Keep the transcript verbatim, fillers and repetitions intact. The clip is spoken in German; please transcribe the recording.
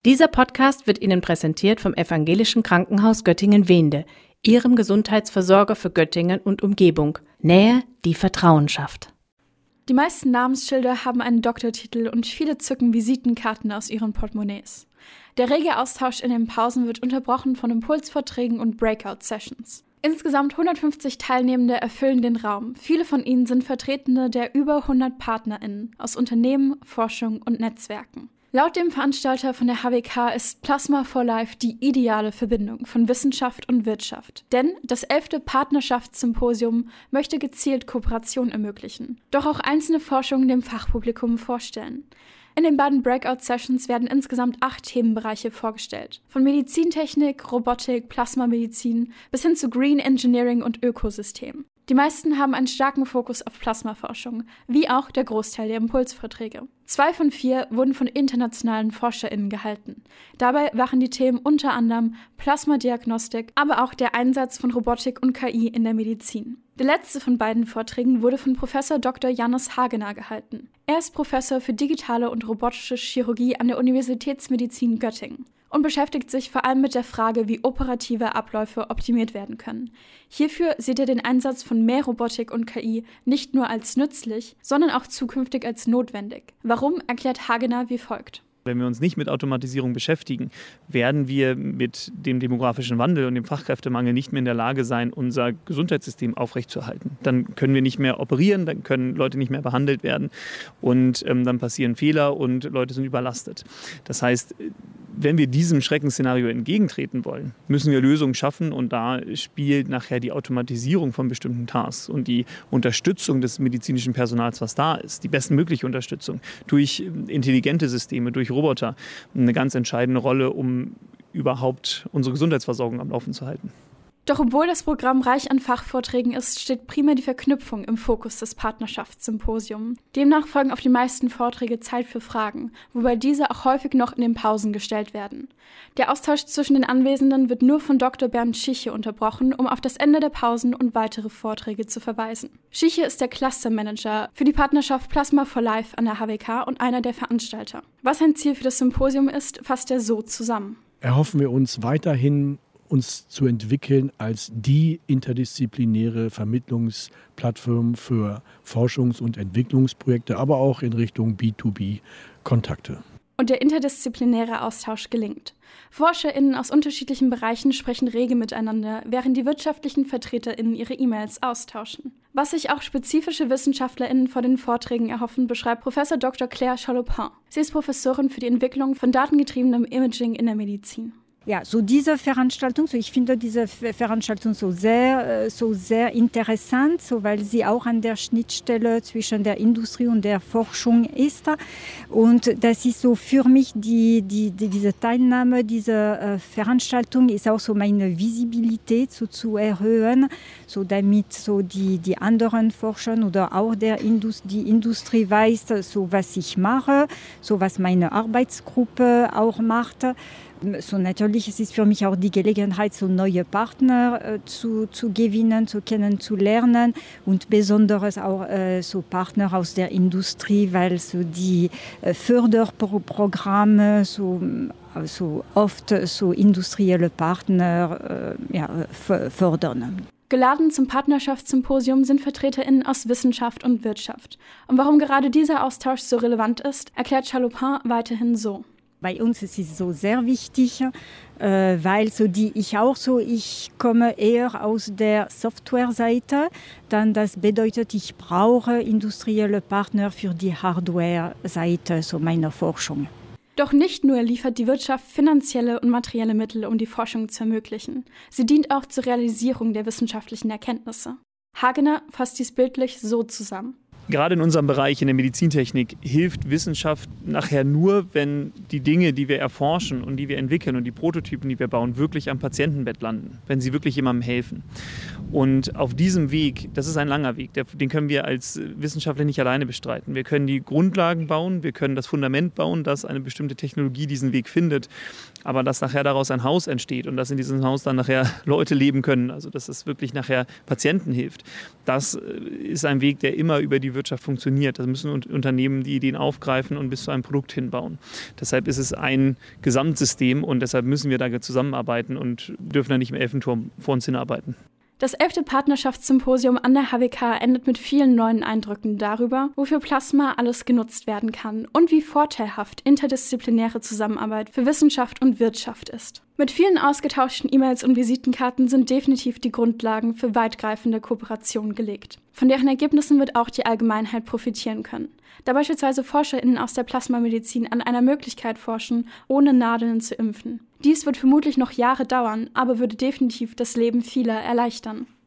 Dieser Podcast wird Ihnen präsentiert vom Evangelischen Krankenhaus Göttingen-Wehnde, Ihrem Gesundheitsversorger für Göttingen und Umgebung. Nähe, die Vertrauen schafft. Die meisten Namensschilder haben einen Doktortitel und viele zücken Visitenkarten aus ihren Portemonnaies. Der rege Austausch in den Pausen wird unterbrochen von Impulsvorträgen und Breakout-Sessions. Insgesamt hundertfünfzig Teilnehmende erfüllen den Raum. Viele von ihnen sind Vertretende der über hundert PartnerInnen aus Unternehmen, Forschung und Netzwerken. Laut dem Veranstalter von der H W K ist Plasma for Life die ideale Verbindung von Wissenschaft und Wirtschaft. Denn das elfte Partnerschaftssymposium möchte gezielt Kooperation ermöglichen, doch auch einzelne Forschungen dem Fachpublikum vorstellen. In den beiden Breakout-Sessions werden insgesamt acht Themenbereiche vorgestellt. Von Medizintechnik, Robotik, Plasmamedizin bis hin zu Green Engineering und Ökosystem. Die meisten haben einen starken Fokus auf Plasmaforschung, wie auch der Großteil der Impulsvorträge. Zwei von vier wurden von internationalen ForscherInnen gehalten. Dabei waren die Themen unter anderem Plasmadiagnostik, aber auch der Einsatz von Robotik und K I in der Medizin. Der letzte von beiden Vorträgen wurde von Professor Doktor Jannis Hagener gehalten. Er ist Professor für digitale und robotische Chirurgie an der Universitätsmedizin Göttingen und beschäftigt sich vor allem mit der Frage, wie operative Abläufe optimiert werden können. Hierfür sieht er den Einsatz von mehr Robotik und K I nicht nur als nützlich, sondern auch zukünftig als notwendig. Warum, erklärt Hagener wie folgt. Wenn wir uns nicht mit Automatisierung beschäftigen, werden wir mit dem demografischen Wandel und dem Fachkräftemangel nicht mehr in der Lage sein, unser Gesundheitssystem aufrechtzuerhalten. Dann können wir nicht mehr operieren, dann können Leute nicht mehr behandelt werden und ähm, dann passieren Fehler und Leute sind überlastet. Das heißt, wenn wir diesem Schreckensszenario entgegentreten wollen, müssen wir Lösungen schaffen und da spielt nachher die Automatisierung von bestimmten Tasks und die Unterstützung des medizinischen Personals, was da ist, die bestmögliche Unterstützung durch intelligente Systeme, durch Roboter, eine ganz entscheidende Rolle, um überhaupt unsere Gesundheitsversorgung am Laufen zu halten. Doch obwohl das Programm reich an Fachvorträgen ist, steht primär die Verknüpfung im Fokus des Partnerschaftssymposiums. Demnach folgen auf die meisten Vorträge Zeit für Fragen, wobei diese auch häufig noch in den Pausen gestellt werden. Der Austausch zwischen den Anwesenden wird nur von Doktor Bernd Schiche unterbrochen, um auf das Ende der Pausen und weitere Vorträge zu verweisen. Schiche ist der Clustermanager für die Partnerschaft Plasma for Life an der H W K und einer der Veranstalter. Was ein Ziel für das Symposium ist, fasst er so zusammen. Erhoffen wir uns weiterhin, uns zu entwickeln als die interdisziplinäre Vermittlungsplattform für Forschungs- und Entwicklungsprojekte, aber auch in Richtung B zwei B-Kontakte. Und der interdisziplinäre Austausch gelingt. ForscherInnen aus unterschiedlichen Bereichen sprechen rege miteinander, während die wirtschaftlichen VertreterInnen ihre E-Mails austauschen. Was sich auch spezifische WissenschaftlerInnen vor den Vorträgen erhoffen, beschreibt Professor Doktor Claire Chalopin. Sie ist Professorin für die Entwicklung von datengetriebenem Imaging in der Medizin. Ja, so diese Veranstaltung, so ich finde diese Veranstaltung so sehr, so sehr interessant, so weil sie auch an der Schnittstelle zwischen der Industrie und der Forschung ist. Und das ist so für mich die, die, die diese Teilnahme dieser Veranstaltung ist auch so meine Visibilität so zu erhöhen, so damit so die, die anderen Forscher oder auch der Indust- die Industrie weiß, so was ich mache, so was meine Arbeitsgruppe auch macht. So natürlich ist es für mich auch die Gelegenheit, so neue Partner äh, zu, zu gewinnen, zu kennenzulernen und besonders auch äh, so Partner aus der Industrie, weil so die äh, Förderprogramme so, so oft so industrielle Partner äh, ja, f- fördern. Geladen zum Partnerschaftssymposium sind VertreterInnen aus Wissenschaft und Wirtschaft. Und warum gerade dieser Austausch so relevant ist, erklärt Chalopin weiterhin so. Bei uns ist es so sehr wichtig, äh, weil so die ich auch so, ich komme eher aus der Softwareseite, dann das bedeutet, ich brauche industrielle Partner für die Hardware-Seite so meiner Forschung. Doch nicht nur liefert die Wirtschaft finanzielle und materielle Mittel, um die Forschung zu ermöglichen. Sie dient auch zur Realisierung der wissenschaftlichen Erkenntnisse. Hagener fasst dies bildlich so zusammen. Gerade in unserem Bereich in der Medizintechnik hilft Wissenschaft nachher nur, wenn die Dinge, die wir erforschen und die wir entwickeln und die Prototypen, die wir bauen, wirklich am Patientenbett landen, wenn sie wirklich jemandem helfen. Und auf diesem Weg, das ist ein langer Weg, den können wir als Wissenschaftler nicht alleine bestreiten. Wir können die Grundlagen bauen, wir können das Fundament bauen, dass eine bestimmte Technologie diesen Weg findet, aber dass nachher daraus ein Haus entsteht und dass in diesem Haus dann nachher Leute leben können, also dass es wirklich nachher Patienten hilft. Das ist ein Weg, der immer über die die Wirtschaft funktioniert. Da müssen Unternehmen die Ideen aufgreifen und bis zu einem Produkt hinbauen. Deshalb ist es ein Gesamtsystem und deshalb müssen wir da zusammenarbeiten und dürfen da nicht im Elfenturm vor uns hinarbeiten. Das elfte Partnerschaftssymposium an der H W K endet mit vielen neuen Eindrücken darüber, wofür Plasma alles genutzt werden kann und wie vorteilhaft interdisziplinäre Zusammenarbeit für Wissenschaft und Wirtschaft ist. Mit vielen ausgetauschten E-Mails und Visitenkarten sind definitiv die Grundlagen für weitgreifende Kooperationen gelegt. Von deren Ergebnissen wird auch die Allgemeinheit profitieren können, da beispielsweise ForscherInnen aus der Plasmamedizin an einer Möglichkeit forschen, ohne Nadeln zu impfen. Dies wird vermutlich noch Jahre dauern, aber würde definitiv das Leben vieler erleichtern.